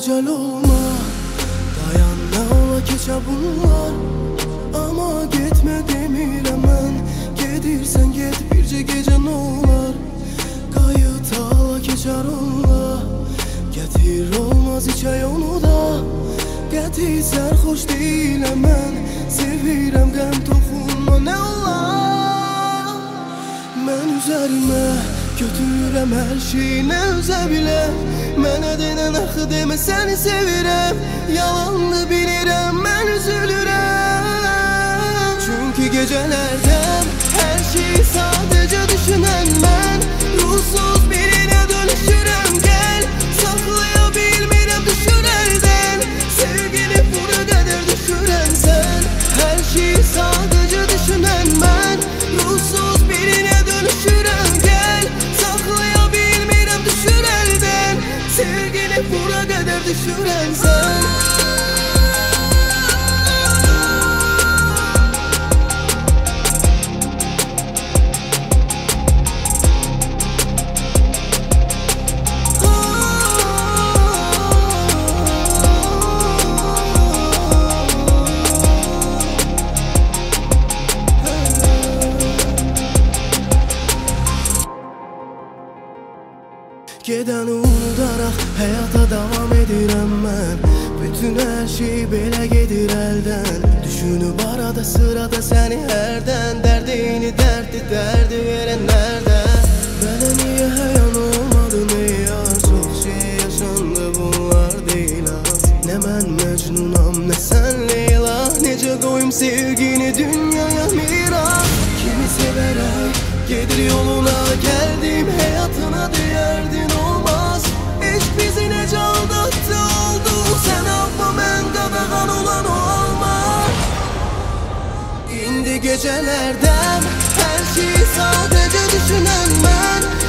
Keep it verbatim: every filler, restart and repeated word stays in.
ecel olma, dayan ne ola keçe bunlar. Ama gitme demirəm mən, gedirsən get bircə gecə nə olar. Qayıt hala keçər onla, gətir olmaz içək onu da. Qəti sərxoş deyiləm mən, sevirəm qəm toxunma nə olar. Mən üzərimə götürürəm hər şeyi nə üzə bilə. Mənə denən axı demə səni sevirəm, yalanlı bilirəm mən üzülürəm. Çünki gecələrdən hər şeyi sadəcə düşünən mən, ruhsuz birinə dönüşürəm. Gəl saxlaya bilmirəm düşürəldən, sevgini bura qədər düşürən sən. Hər şeyi sadəcə düşünən mən, ruhsuz birinə dönüşürəm. Gəl saxlaya bilmirəm düşürəldən, sevgini bura qədər düşürən sən. Gedəni unudaraq həyata davam edirəm mən. Bütün hər şey belə gedir əldən. Düşünüb arada sırada səni hərdən, dərdini dərdi dərdi verənlərdən. Mənə niyə həyan olmadı ne yar, çox şey yaşandı bunlar deyil az. Nə mən Məcnunam nə sən Leyla, necə qoyum sevgini dünyaya miras. Kimi sevərək gedir yoluna gəldim, həyatına deyərdin olmaz. Eşq bizi necə aldattı oldu, sən alma mən qadağan olan o alma. İndi gecələrdən hər şeyi sadəcə düşünən mən,